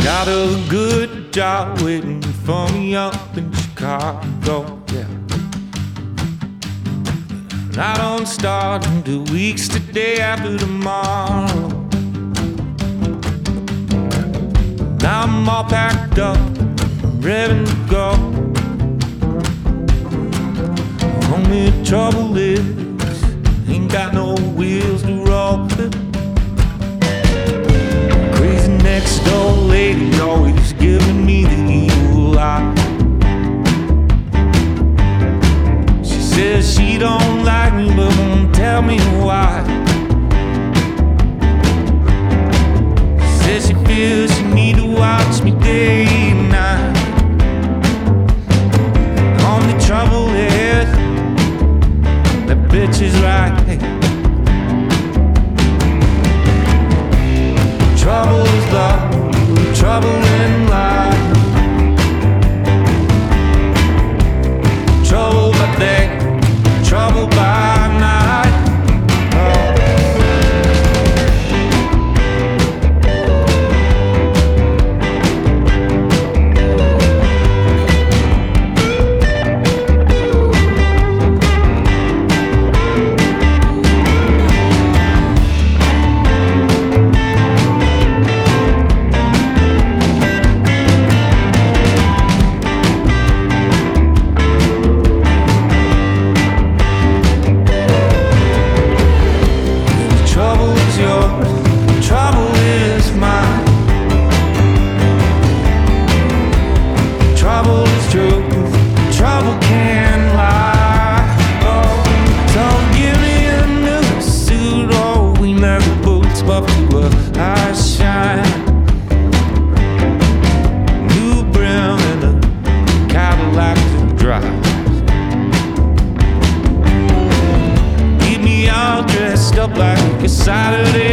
Got a good job waiting for me up in Chicago, yeah. And I don't start in 2 weeks, the day after tomorrow. Now I'm all packed up, ready to go. Only trouble is, ain't got no wheels to roll with. Crazy next door lady always giving me the evil eye. She says she don't like me but won't tell me why. She says she feels she need to watch me day and night. Only trouble is, that bitch is right. Trouble is love, trouble in life. Trouble by day, trouble by night. Saturday